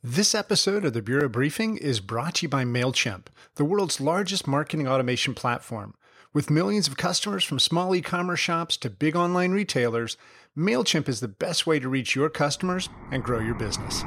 This episode of the Bureau Briefing is brought to you by MailChimp, the world's largest marketing automation platform. With millions of customers from small e-commerce shops to big online retailers, MailChimp is the best way to reach your customers and grow your business.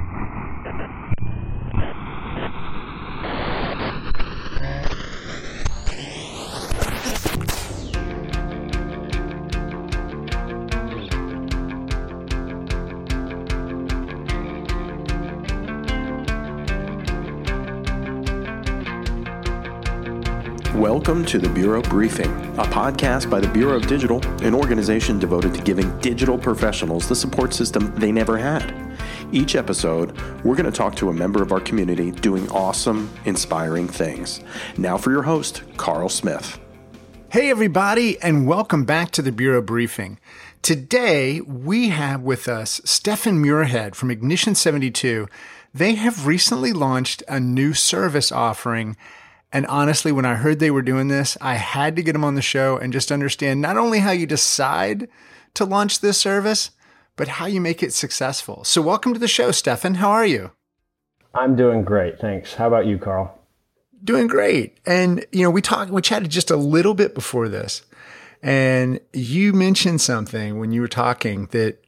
Welcome to the Bureau Briefing, a podcast by the Bureau of Digital, an organization devoted to giving digital professionals the support system they never had. Each episode, we're going to talk to a member of our community doing awesome, inspiring things. Now for your host, Carl Smith. Hey everybody, and welcome back to the Bureau Briefing. Today, we have with us Stefan Muirhead from Ignition 72. They have recently launched a new service offering. And honestly, when I heard they were doing this, I had to get them on the show and just understand not only how you decide to launch this service, but how you make it successful. So welcome to the show, Stefan. How are you? I'm doing great. Thanks. How about you, Carl? Doing great. And, we chatted just a little bit before this, and you mentioned something when you were talking that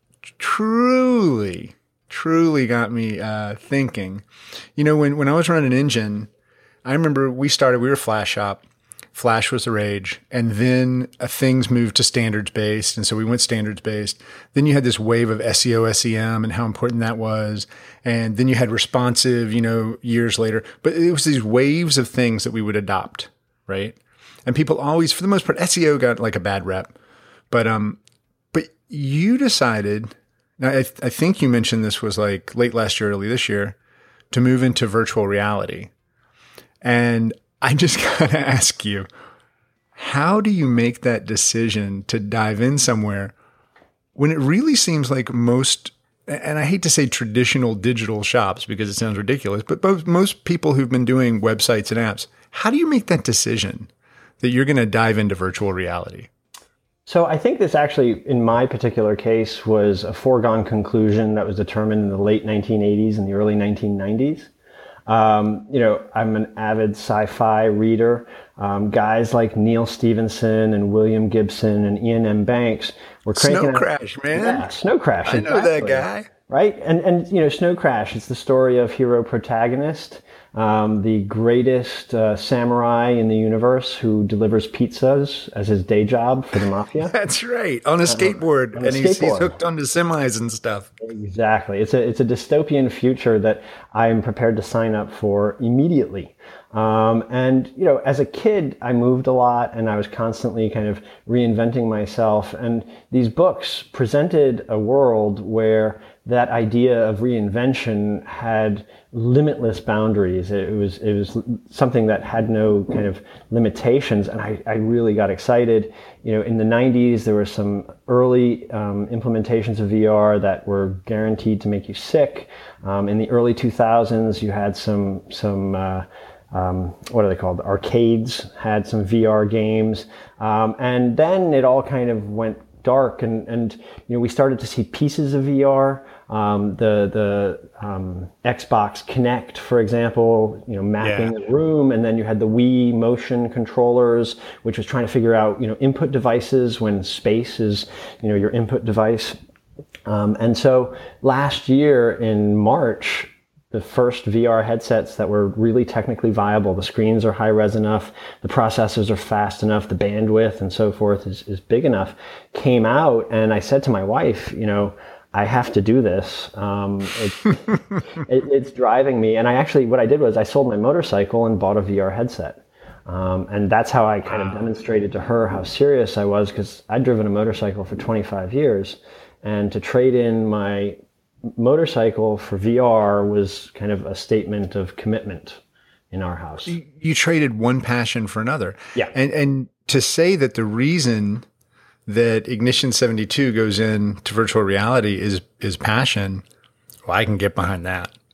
truly got me thinking. When I was running Engine, I remember we were a Flash shop. Flash was the rage. And then things moved to standards-based. And so we went standards-based. Then you had this wave of SEO, SEM and how important that was. And then you had responsive, years later. But it was these waves of things that we would adopt, right? And people always, for the most part, SEO got like a bad rep. But you decided, now I think you mentioned this was like late last year, early this year, to move into virtual reality. And I just gotta ask you, how do you make that decision to dive in somewhere when it really seems like most, and I hate to say traditional digital shops because it sounds ridiculous, but most people who've been doing websites and apps, how do you make that decision that you're going to dive into virtual reality? So I think this actually, in my particular case, was a foregone conclusion that was determined in the late 1980s and the early 1990s. I'm an avid sci-fi reader. Guys like Neil Stephenson and William Gibson and Ian M. Banks were cranking Snow Crash, man. Yeah, Snow Crash. I know that guy. Right? And Snow Crash, it's the story of hero protagonist, the greatest samurai in the universe who delivers pizzas as his day job for the mafia. That's right. On a skateboard. He's hooked onto semis and stuff. Exactly. It's a dystopian future that I'm prepared to sign up for immediately. As a kid, I moved a lot and I was constantly kind of reinventing myself. And these books presented a world where that idea of reinvention had limitless boundaries. It was something that had no kind of limitations. And I really got excited. In the 90s, there were some early implementations of VR that were guaranteed to make you sick. In the early 2000s, you had some what are they called? Arcades had some VR games. And then it all kind of went dark and we started to see pieces of VR. The Xbox Kinect, for example, mapping the room. And then you had the Wii motion controllers, which was trying to figure out, input devices when space is, your input device. And so last year in March, the first VR headsets that were really technically viable, the screens are high res enough, the processors are fast enough, the bandwidth and so forth is big enough, came out. And I said to my wife, I have to do this. It's driving me. And what I did was I sold my motorcycle and bought a VR headset. And that's how I kind of demonstrated to her how serious I was, because I'd driven a motorcycle for 25 years. And to trade in my motorcycle for VR was kind of a statement of commitment in our house. You traded one passion for another. Yeah. And to say that the reason that Ignition 72 goes into virtual reality is passion, well, I can get behind that.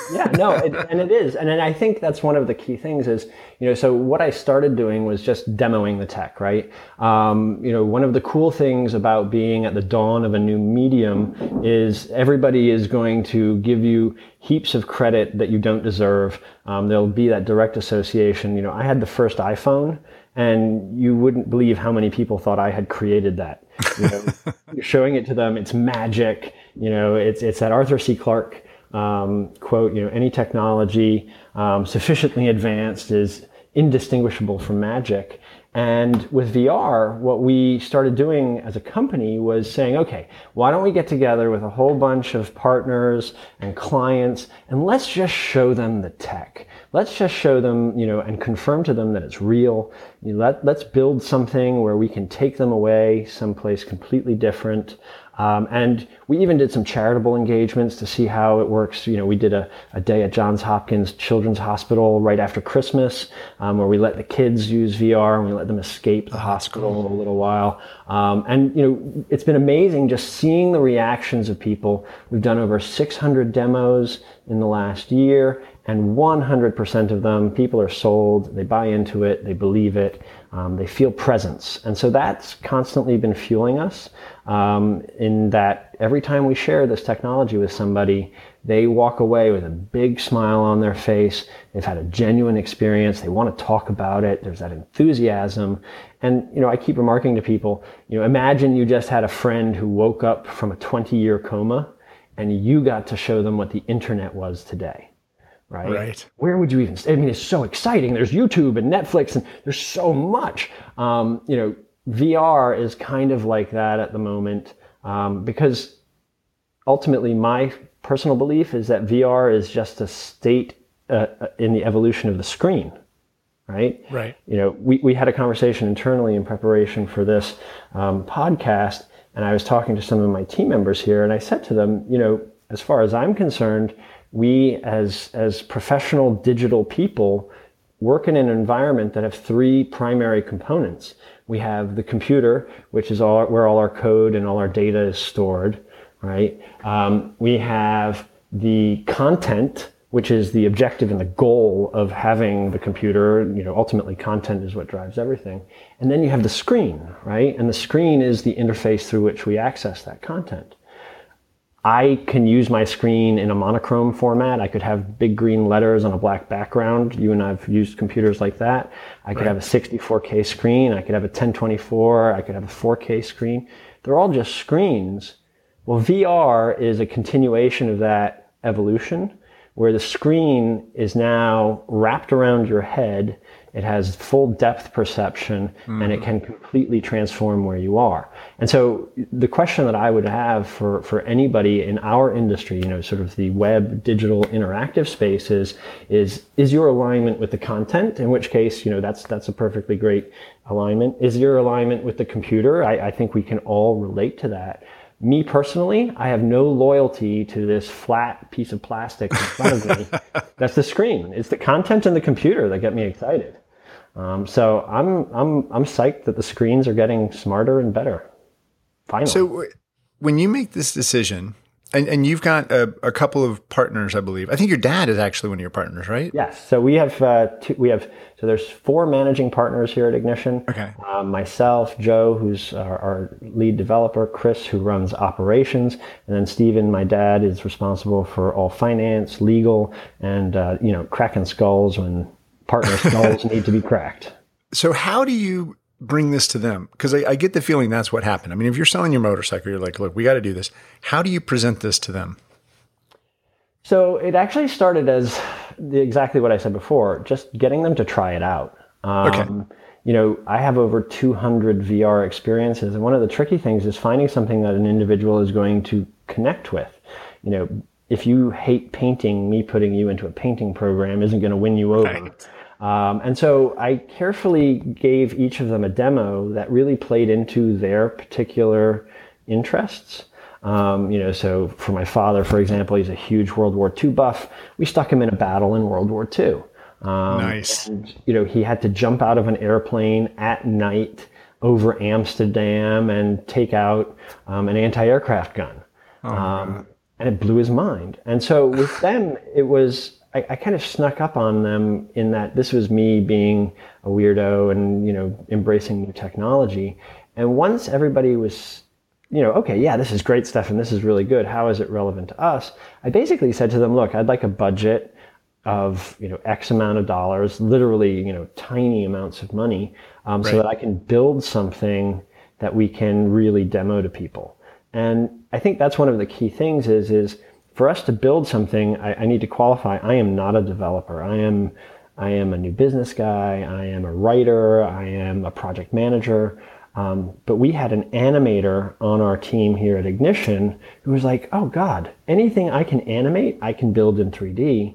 Yeah, no, and it is. And then I think that's one of the key things is, so what I started doing was just demoing the tech, right? One of the cool things about being at the dawn of a new medium is everybody is going to give you heaps of credit that you don't deserve. There'll be that direct association. I had the first iPhone, and you wouldn't believe how many people thought I had created that. You're showing it to them, it's magic. It's that Arthur C. Clarke quote, any technology sufficiently advanced is indistinguishable from magic. And with VR, what we started doing as a company was saying, okay, why don't we get together with a whole bunch of partners and clients, and let's just show them the tech. Let's just show them, and confirm to them that it's real. Let's build something where we can take them away someplace completely different. And we even did some charitable engagements to see how it works. We did a day at Johns Hopkins Children's Hospital right after Christmas, where we let the kids use VR and we let them escape the hospital a little while. And it's been amazing just seeing the reactions of people. We've done over 600 demos in the last year, and 100% of them, people are sold, they buy into it, they believe it, they feel presence. And so that's constantly been fueling us, in that every time we share this technology with somebody, they walk away with a big smile on their face. They've had a genuine experience. They want to talk about it. There's that enthusiasm. And, I keep remarking to people, imagine you just had a friend who woke up from a 20-year coma and you got to show them what the internet was today. Right? Where would you even stay? I mean, it's so exciting. There's YouTube and Netflix and there's so much. VR is kind of like that at the moment, because ultimately my personal belief is that VR is just a state in the evolution of the screen, right? Right. We had a conversation internally in preparation for this podcast, and I was talking to some of my team members here, and I said to them, as far as I'm concerned, we as professional digital people work in an environment that have three primary components. We have the computer, which is where all our code and all our data is stored, right? We have the content, which is the objective and the goal of having the computer. Ultimately content is what drives everything. And then you have the screen, right? And the screen is the interface through which we access that content. I can use my screen in a monochrome format. I could have big green letters on a black background. You and I have used computers like that. I could have a 64K screen. I could have a 1024. I could have a 4K screen. They're all just screens. Well, VR is a continuation of that evolution, where the screen is now wrapped around your head. It has full depth perception, and it can completely transform where you are. And so the question that I would have for anybody in our industry, sort of the web, digital, interactive space is your alignment with the content? In which case, that's a perfectly great alignment. Is your alignment with the computer? I think we can all relate to that. Me personally, I have no loyalty to this flat piece of plastic in front of me. That's the screen. It's the content and the computer that get me excited. So I'm psyched that the screens are getting smarter and better. Finally. So when you make this decision, and you've got a couple of partners, I believe. I think your dad is actually one of your partners, right? Yes. So we have so there's 4 managing partners here at Ignition. Okay. Myself, Joe, who's our lead developer, Chris, who runs operations, and then Steven, my dad, is responsible for all finance, legal, and cracking skulls when partner skulls need to be cracked. So how do you bring this to them? Because I get the feeling that's what happened. I mean, if you're selling your motorcycle, you're like, look, we got to do this. How do you present this to them? So it actually started as exactly what I said before, just getting them to try it out. Okay. I have over 200 VR experiences, and one of the tricky things is finding something that an individual is going to connect with. If you hate painting, me putting you into a painting program isn't going to win you over. Right. And so I carefully gave each of them a demo that really played into their particular interests. So for my father, for example, he's a huge World War II buff. We stuck him in a battle in World War II. Nice. And, he had to jump out of an airplane at night over Amsterdam and take out an anti-aircraft gun. And it blew his mind. And so with them, it was, I kind of snuck up on them in that this was me being a weirdo and, embracing new technology. And once everybody was, okay, yeah, this is great stuff and this is really good. How is it relevant to us? I basically said to them, look, I'd like a budget of, X amount of dollars, literally, tiny amounts of money, Right. so that I can build something that we can really demo to people. And I think that's one of the key things is for us to build something, I need to qualify. I am not a developer. I am a new business guy. I am a writer. I am a project manager. But we had an animator on our team here at Ignition who was like, oh God, anything I can animate, I can build in 3D.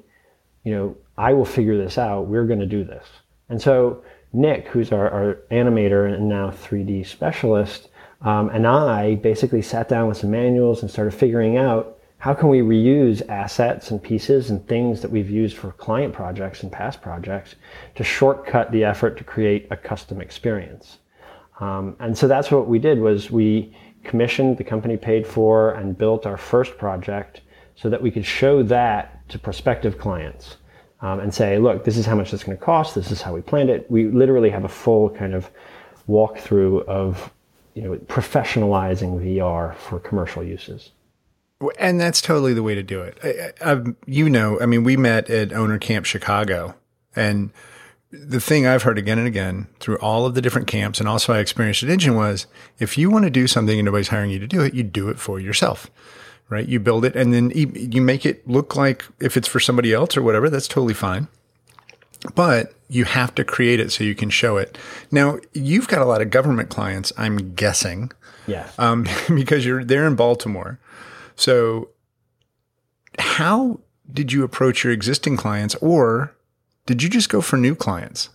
I will figure this out. We're going to do this. And so Nick, who's our animator and now 3D specialist, and I basically sat down with some manuals and started figuring out how can we reuse assets and pieces and things that we've used for client projects and past projects to shortcut the effort to create a custom experience. And so that's what we did was we commissioned, the company paid for, and built our first project so that we could show that to prospective clients. And say, look, this is how much it's going to cost. This is how we planned it. We literally have a full kind of walkthrough of, professionalizing VR for commercial uses. And that's totally the way to do it. We met at Owner Camp Chicago, and the thing I've heard again and again through all of the different camps, and also I experienced at Engine, was if you want to do something and nobody's hiring you to do it, you do it for yourself. Right? You build it and then you make it look like if it's for somebody else or whatever, that's totally fine. But you have to create it so you can show it. Now, you've got a lot of government clients, I'm guessing. Yes. Because you're there in Baltimore. So how did you approach your existing clients, or did you just go for new clients?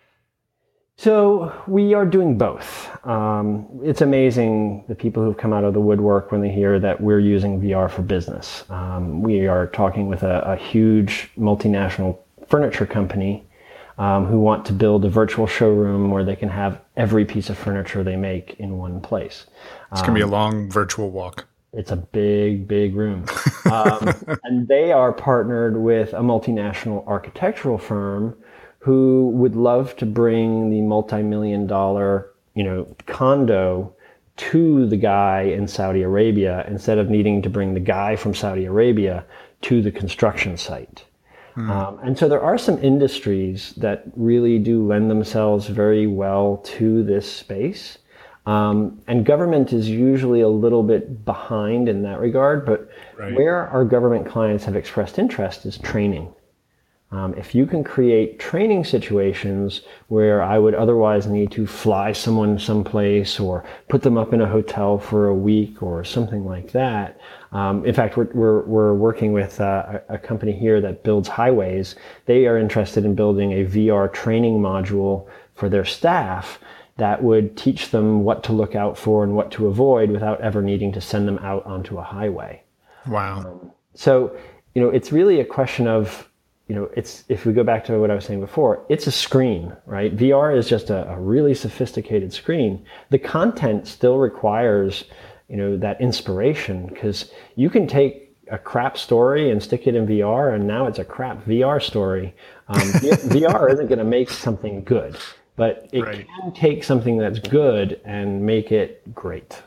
So we are doing both. It's amazing the people who've come out of the woodwork when they hear that we're using VR for business. We are talking with a huge multinational furniture company who want to build a virtual showroom where they can have every piece of furniture they make in one place. It's going to be a long virtual walk. It's a big, big room. And they are partnered with a multinational architectural firm who would love to bring the multi-million-dollar, condo to the guy in Saudi Arabia instead of needing to bring the guy from Saudi Arabia to the construction site. And so there are some industries that really do lend themselves very well to this space. And government is usually a little bit behind in that regard, but right. Where our government clients have expressed interest is training. If you can create training situations where I would otherwise need to fly someone someplace or put them up in a hotel for a week or something like that. In fact, we're working with a company here that builds highways. They are interested in building a VR training module for their staff that would teach them what to look out for and what to avoid without ever needing to send them out onto a highway. Wow. So, it's really a question of, it's, if we go back to what I was saying before, it's a screen, right? VR is just a really sophisticated screen. The content still requires, that inspiration, because you can take a crap story and stick it in VR, and now it's a crap VR story. VR isn't going to make something good, but it right. can take something that's good and make it great.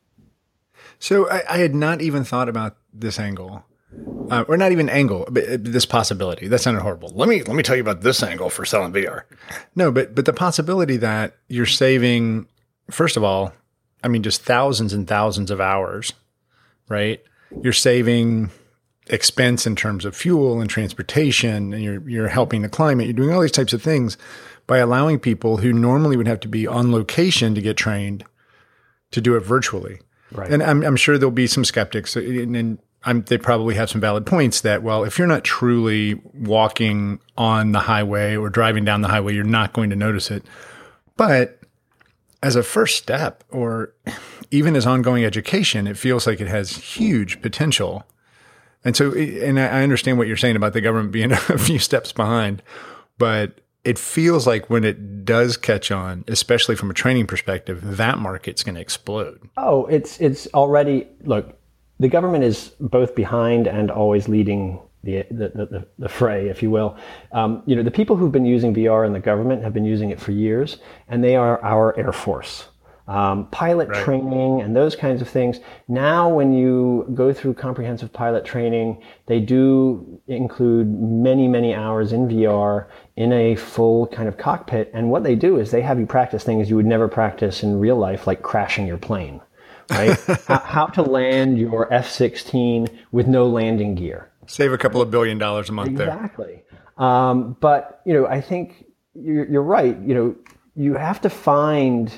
So I had not even thought about this angle. Or not even angle, but this possibility. That sounded horrible. Let me tell you about this angle for selling VR. No, but the possibility that you're saving, first of all, just thousands and thousands of hours, right? You're saving expense in terms of fuel and transportation, and you're helping the climate. You're doing all these types of things by allowing people who normally would have to be on location to get trained to do it virtually. Right. And I'm sure there'll be some skeptics, and they probably have some valid points that, well, if you're not truly walking on the highway or driving down the highway, you're not going to notice it. But as a first step, or even as ongoing education, it feels like it has huge potential. And so, and I understand what you're saying about the government being a few steps behind, but it feels like when it does catch on, especially from a training perspective, that market's going to explode. Oh, it's already, look, the government is both behind and always leading the fray, if you will. The people who've been using VR in the government have been using it for years, and they are our Air Force. Pilot Right. training and those kinds of things. Now, when you go through comprehensive pilot training, they do include many, many hours in VR in a full kind of cockpit. And what they do is they have you practice things you would never practice in real life, like crashing your plane, right? How to land your F-16 with no landing gear. Save a couple of $1 billion a month there. Exactly. But, I think you're right. You have to find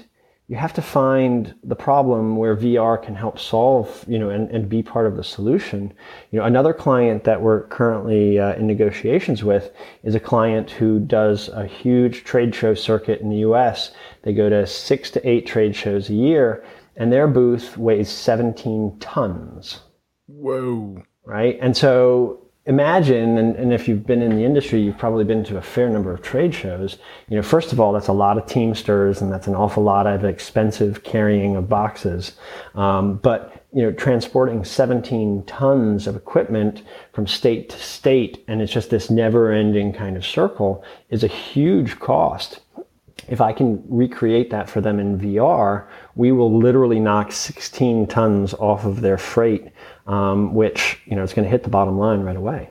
the problem where VR can help solve, and be part of the solution. Another client that we're currently in negotiations with is a client who does a huge trade show circuit in the US. They go to 6 to 8 trade shows a year, and their booth weighs 17 tons. Whoa. Right? And so imagine, and if you've been in the industry, you've probably been to a fair number of trade shows. First of all, that's a lot of Teamsters, and that's an awful lot of expensive carrying of boxes. But transporting 17 tons of equipment from state to state, and it's just this never-ending kind of circle, is a huge cost. If I can recreate that for them in VR, we will literally knock 16 tons off of their freight, which, it's going to hit the bottom line right away.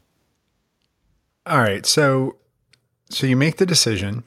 All right. So you make the decision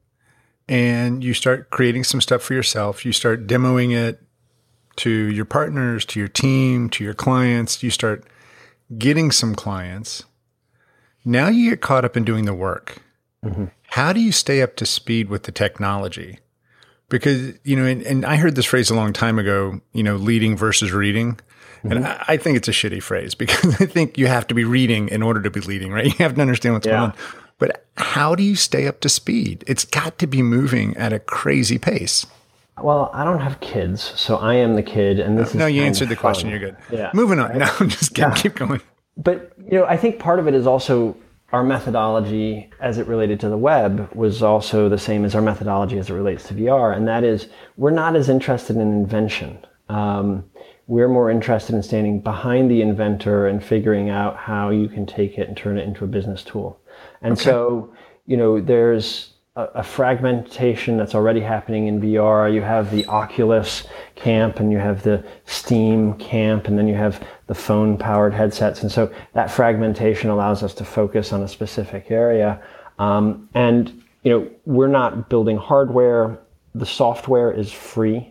and you start creating some stuff for yourself. You start demoing it to your partners, to your team, to your clients. You start getting some clients. Now you get caught up in doing the work. Mm-hmm. How do you stay up to speed with the technology? Because, and I heard this phrase a long time ago, leading versus reading. Mm-hmm. And I think it's a shitty phrase because I think you have to be reading in order to be leading, right? You have to understand what's going on. But how do you stay up to speed? It's got to be moving at a crazy pace. Well, I don't have kids, so I am the kid. And this is no, you answered the question. You're good. Yeah. Moving on. Right? No, I'm just kidding. Yeah. Keep going. But, I think part of it is also our methodology as it related to the web was also the same as our methodology as it relates to VR. And that is, we're not as interested in invention. We're more interested in standing behind the inventor and figuring out how you can take it and turn it into a business tool. And so, there's a fragmentation that's already happening in VR. You have the Oculus camp and you have the Steam camp, and then you have the phone-powered headsets. And so that fragmentation allows us to focus on a specific area. And we're not building hardware. The software is free.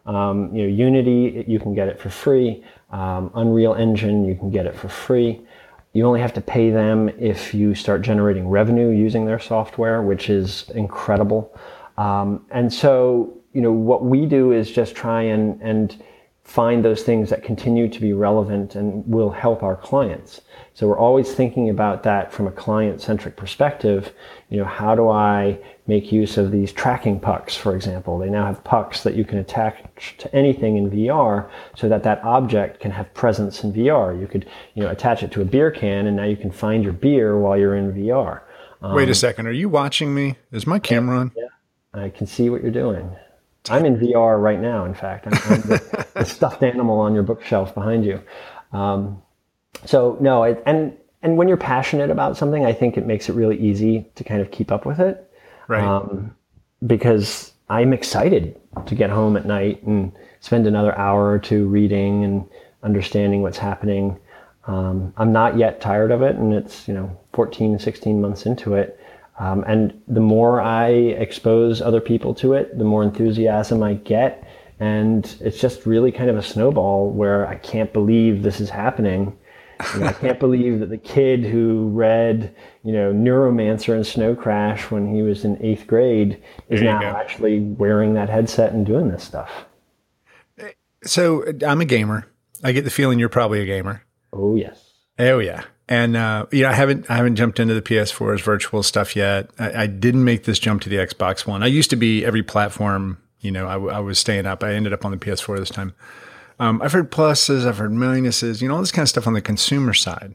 Unity, you can get it for free. Unreal Engine, you can get it for free. You only have to pay them if you start generating revenue using their software, which is incredible. And so, what we do is just try and find those things that continue to be relevant and will help our clients. So we're always thinking about that from a client-centric perspective. How do I make use of these tracking pucks, for example? They now have pucks that you can attach to anything in VR so that object can have presence in VR. You could, attach it to a beer can, and now you can find your beer while you're in VR. Wait a second. Are you watching me? Is my camera on? Yeah. I can see what you're doing. I'm in VR right now, in fact. I'm the stuffed animal on your bookshelf behind you. So no, and when you're passionate about something, I think it makes it really easy to kind of keep up with it. Right. Because I'm excited to get home at night and spend another hour or two reading and understanding what's happening. I'm not yet tired of it, and it's 14, 16 months into it. And the more I expose other people to it, the more enthusiasm I get. And it's just really kind of a snowball where I can't believe this is happening. I can't believe that the kid who read, Neuromancer and Snow Crash when he was in 8th grade is now actually wearing that headset and doing this stuff. So I'm a gamer. I get the feeling you're probably a gamer. Oh, yes. Oh, yeah. And, I haven't jumped into the PS4's virtual stuff yet. I didn't make this jump to the Xbox One. I used to be every platform, I was staying up. I ended up on the PS4 this time. I've heard pluses, I've heard minuses, all this kind of stuff on the consumer side.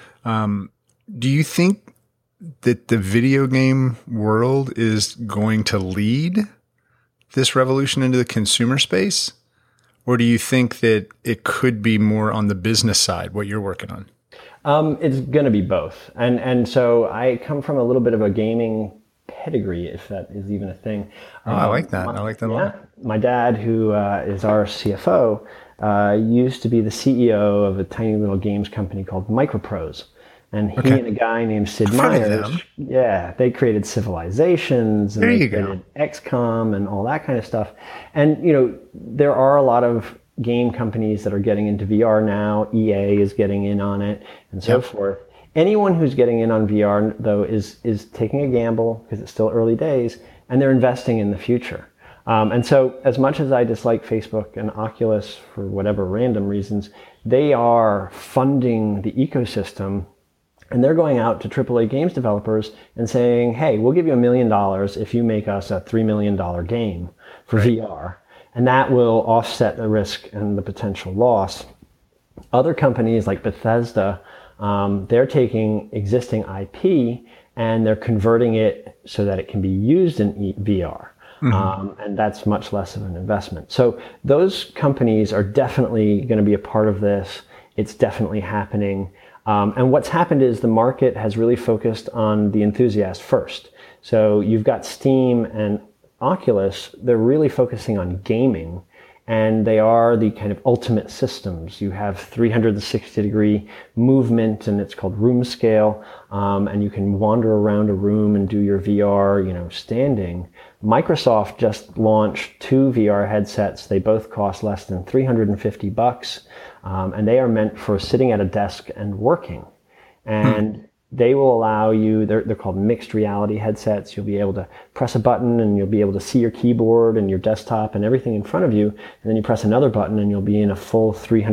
Do you think that the video game world is going to lead this revolution into the consumer space? Or do you think that it could be more on the business side, what you're working on? It's going to be both. And so I come from a little bit of a gaming pedigree, if that is even a thing. Oh, I like that. I like that a lot. My dad, who is our CFO, used to be the CEO of a tiny little games company called Microprose. And he and a guy named Sid Meier's, they created Civilizations, and they created XCOM and all that kind of stuff. And, there are a lot of game companies that are getting into VR now. EA is getting in on it and so forth. Anyone who's getting in on VR, though, is taking a gamble because it's still early days, and they're investing in the future. And so as much as I dislike Facebook and Oculus for whatever random reasons, they are funding the ecosystem. And they're going out to AAA games developers and saying, hey, we'll give you $1 million if you make us a $3 million game for VR. And that will offset the risk and the potential loss. Other companies like Bethesda, they're taking existing IP and they're converting it so that it can be used in VR. And that's much less of an investment. So those companies are definitely going to be a part of this. It's definitely happening. And what's happened is the market has really focused on the enthusiast first. So you've got Steam and Oculus, they're really focusing on gaming, and they are the kind of ultimate systems. You have 360-degree movement, and it's called room scale, and you can wander around a room and do your VR, standing. Microsoft just launched 2 VR headsets. They both cost less than $350. And they are meant for sitting at a desk and working. And they will allow you, they're called mixed reality headsets. You'll be able to press a button and you'll be able to see your keyboard and your desktop and everything in front of you. And then you press another button and you'll be in a full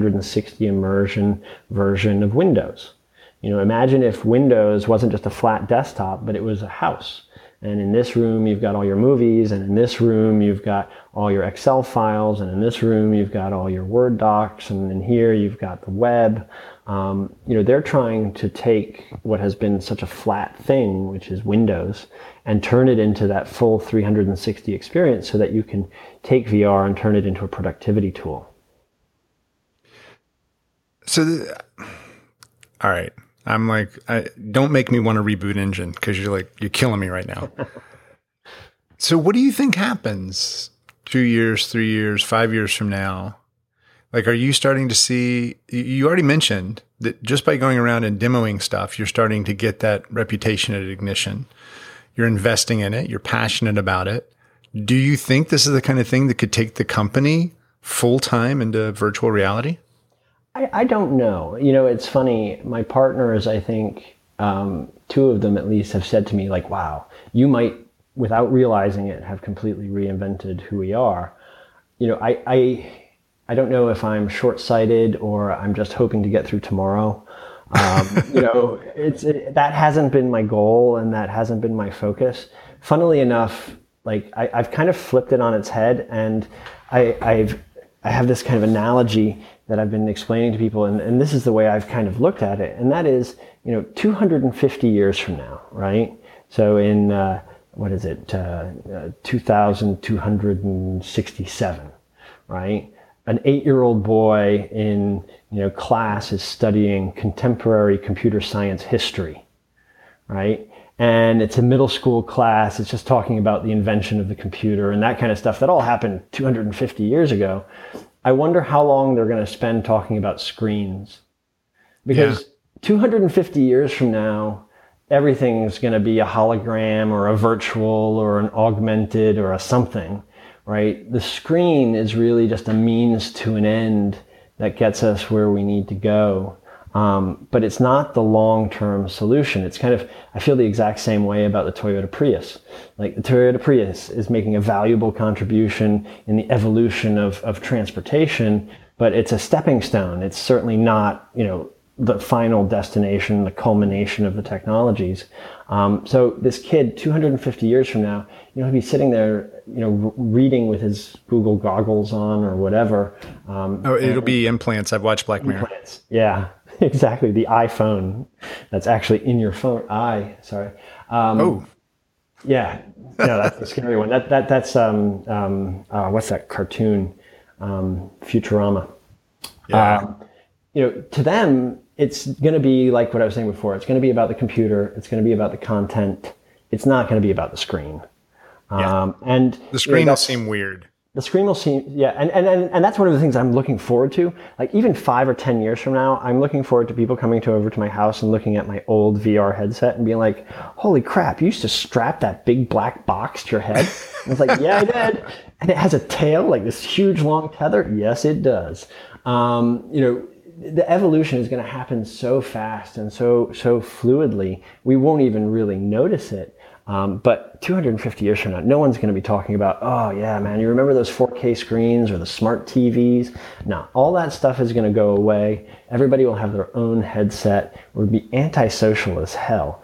360 immersion version of Windows. Imagine if Windows wasn't just a flat desktop, but it was a house. And in this room, you've got all your movies, and in this room, you've got all your Excel files, and in this room, you've got all your Word docs, and in here, you've got the web. They're trying to take what has been such a flat thing, which is Windows, and turn it into that full 360 experience so that you can take VR and turn it into a productivity tool. So, all right. I'm like, don't make me want to reboot Engine because you're killing me right now. So what do you think happens 2 years, 3 years, 5 years from now? Like, are you starting to see, you already mentioned that just by going around and demoing stuff, you're starting to get that reputation at Ignition. You're investing in it. You're passionate about it. Do you think this is the kind of thing that could take the company full time into virtual reality? I don't know. It's funny. My partners, I think, 2 of them at least have said to me, like, wow, you might, without realizing it, have completely reinvented who we are. I don't know if I'm short-sighted or I'm just hoping to get through tomorrow. That hasn't been my goal and that hasn't been my focus. Funnily enough, I've kind of flipped it on its head, and I have this kind of analogy that I've been explaining to people, and this is the way I've kind of looked at it, and that is, 250 years from now, right? So in, 2267, right? An 8-year-old boy in, class is studying contemporary computer science history, right? And it's a middle school class. It's just talking about the invention of the computer and that kind of stuff that all happened 250 years ago. I wonder how long they're going to spend talking about screens. Because 250 years from now, everything's going to be a hologram or a virtual or an augmented or a something, right? The screen is really just a means to an end that gets us where we need to go. But it's not the long-term solution. It's kind of, I feel the exact same way about the Toyota Prius. Like, the Toyota Prius is making a valuable contribution in the evolution of transportation, but it's a stepping stone. It's certainly not, the final destination, the culmination of the technologies. So this kid, 250 years from now, he'll be sitting there, reading with his Google goggles on or whatever. It'll be implants. I've watched Black Mirror. Implants. Yeah. Exactly, the iPhone that's actually in your phone. Yeah, no, that's the scary one. That's what's that cartoon? Futurama. Yeah. To them, it's going to be like what I was saying before. It's going to be about the computer. It's going to be about the content. It's not going to be about the screen. And the screen will seem weird. The screen will seem, yeah. And that's one of the things I'm looking forward to. Like even 5 or 10 years from now, I'm looking forward to people coming over to my house and looking at my old VR headset and being like, holy crap, you used to strap that big black box to your head? And it's like, yeah, I did. And it has a tail, like this huge long tether. Yes, it does. The evolution is going to happen so fast and so fluidly, we won't even really notice it. But 250 years from now, no one's going to be talking about, oh yeah, man, you remember those 4K screens or the smart TVs? No, all that stuff is going to go away. Everybody will have their own headset. We'll be antisocial as hell.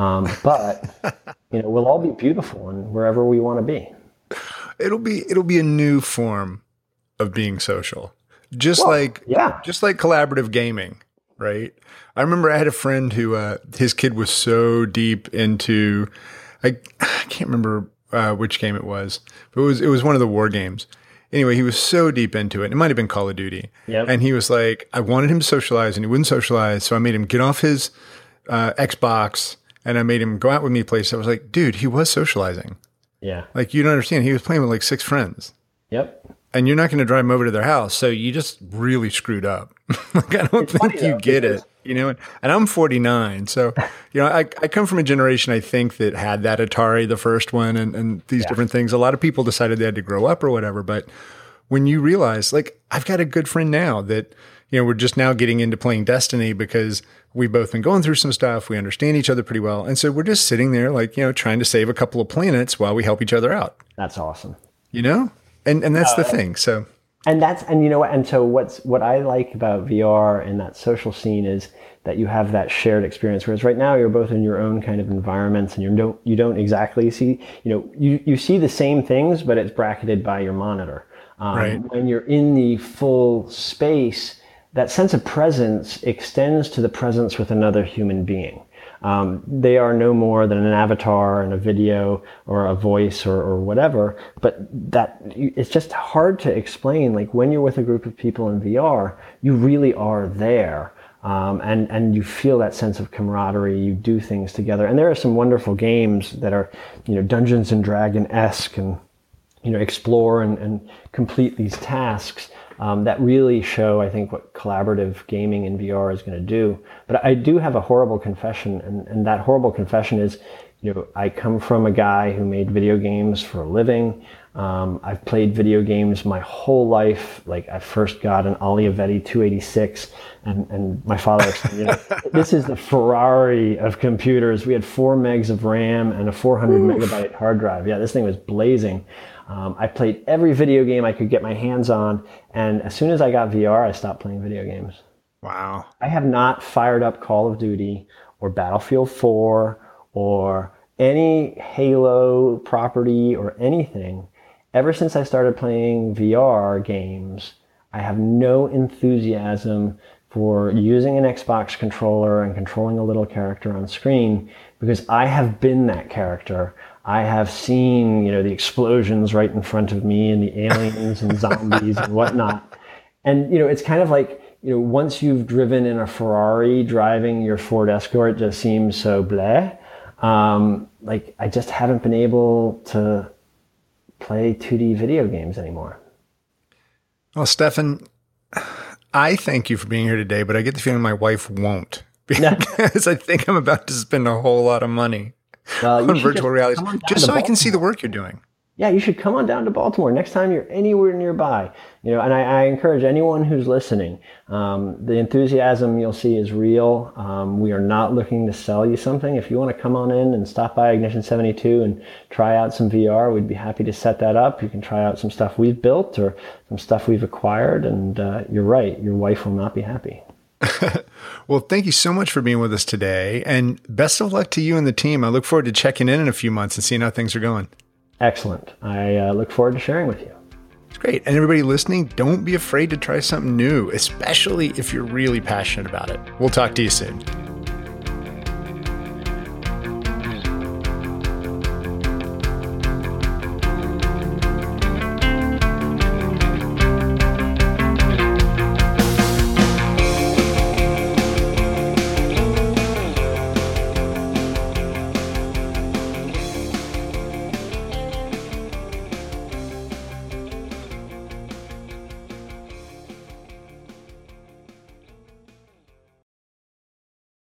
But we'll all be beautiful and wherever we want to be. It'll be a new form of being social. Just like collaborative gaming, right? I remember I had a friend who his kid was so deep into, I can't remember which game it was, but it was one of the war games. Anyway, he was so deep into it. It might have been Call of Duty. Yep. And he was like, I wanted him to socialize and he wouldn't socialize. So I made him get off his Xbox and I made him go out with me places. I was like, dude, he was socializing. Yeah. Like, you don't understand. He was playing with like 6 friends. Yep. And you're not going to drive them over to their house. So you just really screwed up. Like, I don't think you get it, and I'm 49. So, I come from a generation, I think, that had that Atari, the first one, and these different things. A lot of people decided they had to grow up or whatever. But when you realize, like, I've got a good friend now that, we're just now getting into playing Destiny because we've both been going through some stuff. We understand each other pretty well. And so we're just sitting there, like, trying to save a couple of planets while we help each other out. That's awesome. And that's the thing. So, so what I like about VR and that social scene is that you have that shared experience. Whereas right now you're both in your own kind of environments and you don't exactly see, you see the same things, but it's bracketed by your monitor. Right. When you're in the full space, that sense of presence extends to the presence with another human being. They are no more than an avatar in a video or a voice or whatever, but that it's just hard to explain. Like when you're with a group of people in VR, you really are there. And you feel that sense of camaraderie, you do things together. And there are some wonderful games that are, Dungeons and Dragon-esque and, explore and complete these tasks. That really show, I think, what collaborative gaming in VR is going to do. But I do have a horrible confession, and that horrible confession is, I come from a guy who made video games for a living. I've played video games my whole life. Like I first got an Olivetti 286, and my father explained, this is the Ferrari of computers. We had 4 megs of RAM and a 400 megabyte hard drive. Yeah, this thing was blazing. I played every video game I could get my hands on, and as soon as I got VR, I stopped playing video games. Wow. I have not fired up Call of Duty or Battlefield 4 or any Halo property or anything. Ever since I started playing VR games, I have no enthusiasm for using an Xbox controller and controlling a little character on screen because I have been that character. I have seen, the explosions right in front of me and the aliens and zombies and whatnot. And, it's kind of like, once you've driven in a Ferrari, driving your Ford Escort just seems so bleh. Like I just haven't been able to play 2D video games anymore. Well, Stefan, I thank you for being here today, but I get the feeling my wife won't because I think I'm about to spend a whole lot of money on virtual reality just so I can see the work you're doing. Yeah, you should come on down to Baltimore next time you're anywhere nearby. And I encourage anyone who's listening. The enthusiasm you'll see is real. We are not looking to sell you something. If you want to come on in and stop by Ignition 72 and try out some VR, we'd be happy to set that up. You can try out some stuff we've built or some stuff we've acquired. And you're right, your wife will not be happy. Well, thank you so much for being with us today. And best of luck to you and the team. I look forward to checking in a few months and seeing how things are going. Excellent. I look forward to sharing with you. It's great. And everybody listening, don't be afraid to try something new, especially if you're really passionate about it. We'll talk to you soon.